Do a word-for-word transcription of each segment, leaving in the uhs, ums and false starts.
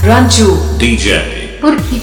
Ranchu D J Purki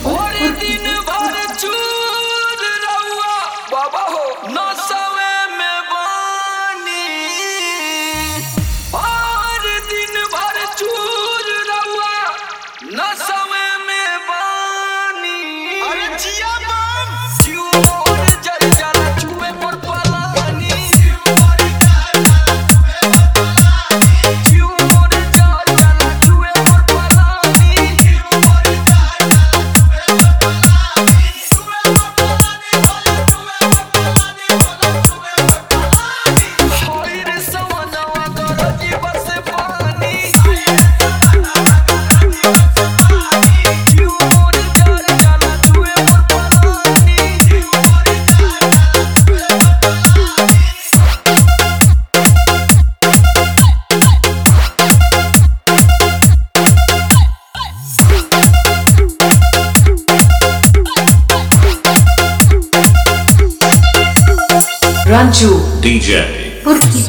Ranchu D J Purki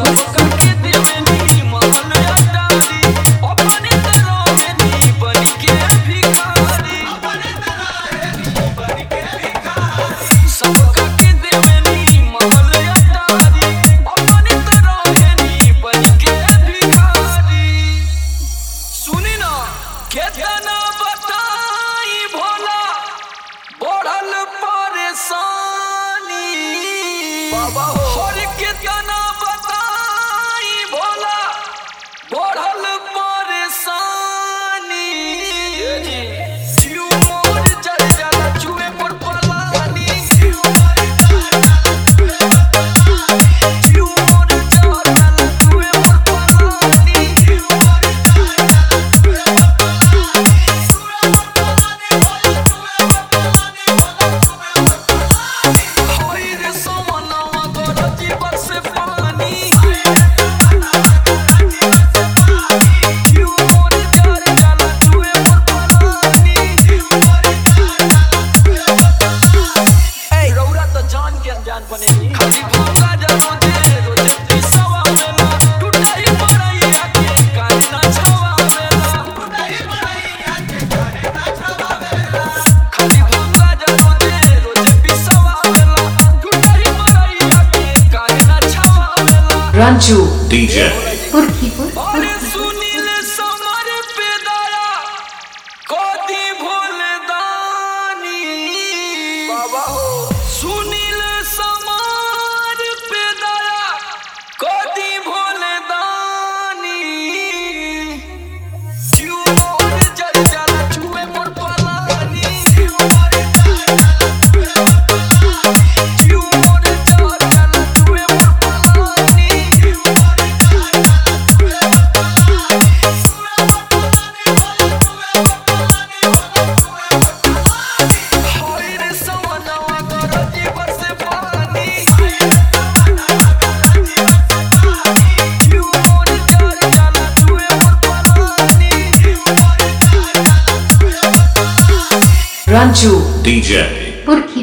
बाबा हो कितना बताई भोला बढ़ल परेशानी जीव मोर जल जाला चुए पर पलानी जीव मोर जल जाला चुए पर पलानी होई रे सोमना बस पानी जीव मोर जल जाला चुए पर पलानी ए रौरा तो जान के अनजान बनेगी खाली भोला जलो दे रोजे पिसवा मेला टूटाई मरई आके कान ना छवा मेला टूटाई मरई आके कान ना छवा मेला खाली भोला जलो दे रोजे पिसवा मेला टूटाई मरई आके कान ना छवा मेला Ranchu D J Purki अरे सुनील समर पे दया कोदी भोले दानी बाबा हो सुनील समर पे दया कोदी भोले दानी जीव मोर जल जाला चुए मोर पलानी जीव मोर जल जाला चुए मोर पलानी होई रे सवनवा गरजी बरसे पानी जीव मोर जल जाला चुए मोर पलानी Ranchu D J Purki